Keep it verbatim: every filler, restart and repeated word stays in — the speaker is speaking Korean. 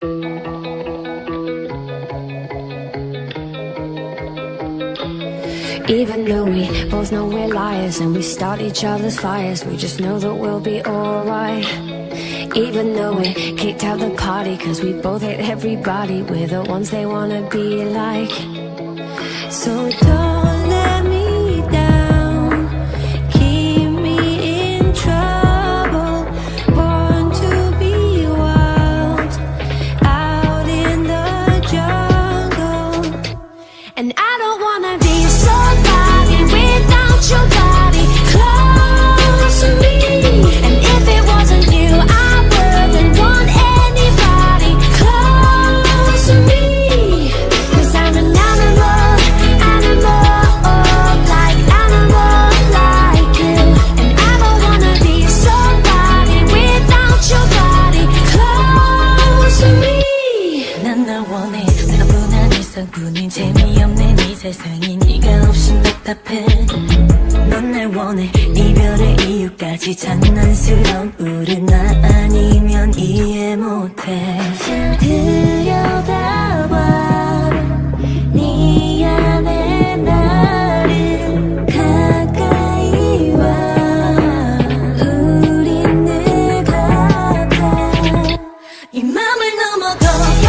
Even though we both know we're liars and we start each other's fires, we just know that we'll be alright. Even though we kicked out the party cause we both hate everybody, we're the ones they wanna be like. So don't let me down, keep me in trouble. Born to be wild, out in the jungle. And I don't wanna be somebody without your body close to me. And if it wasn't you, I wouldn't want anybody close to me. Cause I'm an animal, animal, like animal, like you. And I don't wanna be somebody without your body close to me. 난 널 원해 나뿐한 일상뿐인 재미없는 이 세상이 네가 없인 답답해. 넌 날 원해 이별의 이유까지 장난스러운 우리 나 아니면 이해 못해. 잘 들여다봐 네 안에 나를 가까이 와. 우린 늘 같아 이 맘을 넘어도